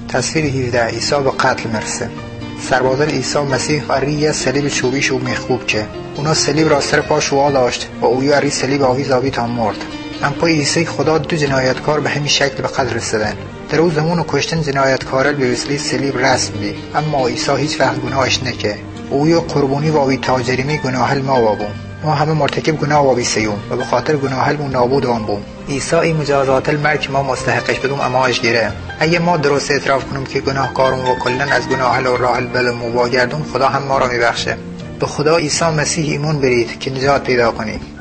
تصویر 17 عیسی به قتل میرسه. سربازان عیسی مسیح اری صلیب چوبیش و میخوب که اونا صلیب را سر پاش وا داشت و اوی اری صلیب آویزابی تا مرد. ام پای عیسی خدا دو جنایتکار به همین شکل به قتل رسیدن. در او زمان کشتن جنایتکار به وسیله صلیب رسم دی، اما عیسی هیچ وقت گناهش نکه. اوی قربانی و وی تاجریمی گناه ما وابون. ما همه مرتکب گناه و بیسیوم و به خاطر گناه مون نابود آن بوم. عیسی این مجازات المرگ ما مستحقش بدوم اما اش گیره. اگه ما درست اعتراف کنیم که گناهکارم و کلن از گناه و راه البلم و واگردون، خدا هم ما را میبخشه. به خدا عیسی مسیح ایمان برید که نجات پیدا کنید.